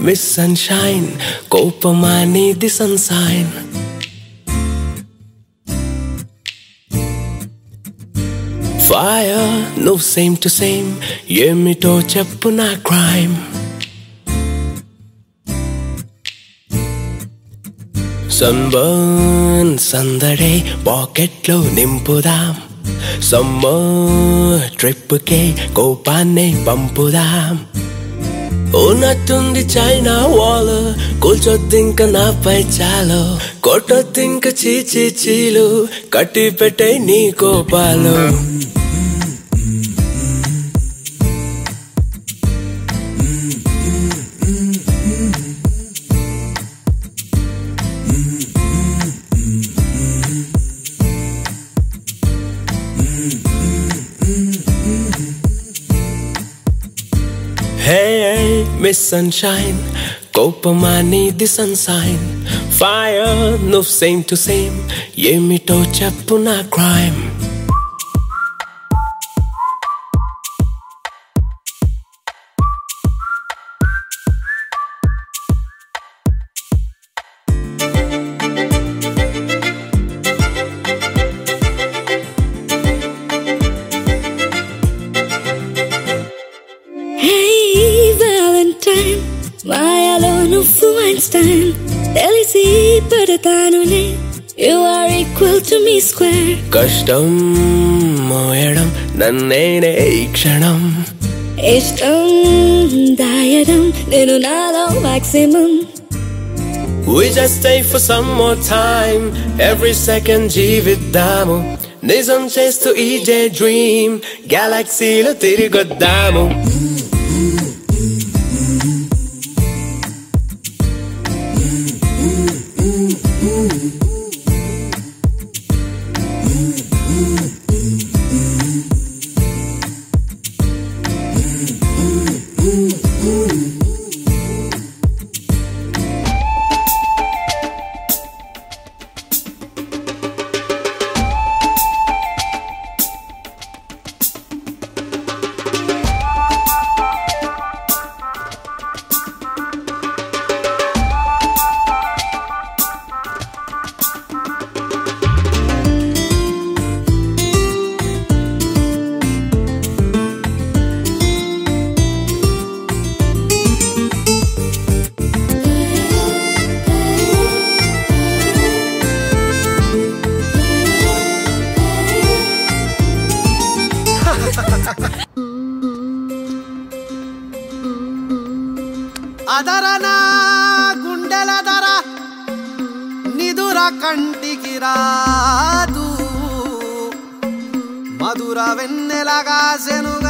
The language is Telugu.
Miss Sunshine, కోపమా నీది sunshine. Fire, no same to same, ఏమిటో చెప్పు నా crime. Sunburn, సందడే పాకెట్లో నింపుదాం. సమ్మర్ ట్రిప్ కే కోపాన్ని పంపుదాం. ఉన్నట్టుండి చైనా వాల్ కూల్చొద్దింక నాపై చాలు. కొట్టొద్దింక చీచీ చీలు కట్టి పెట్టే నీ కోపాలు. Hey, Miss Sunshine, కోపమా నీది sunshine. Fire, no same to same, ఏమిటో చెప్పు నా crime. మాయలో నువ్వు ఐన్స్టైన్ తెలిసి పడతానునే. You are equal to me square. కష్టం మోయడం నన్నేనే ఈ క్షణం. ఇష్టం దాయడం నేను నాలో maximum. We just stay for some more time, every second జీవిద్దాము. నిజం చేస్తూ ఈ డే డ్రీమ్ గెలాక్సీలో తిరిగొద్దాము. అదరనా గుండెల ధర నిదుర కంటికి రాదు. మధుర వెన్నెలగాసెను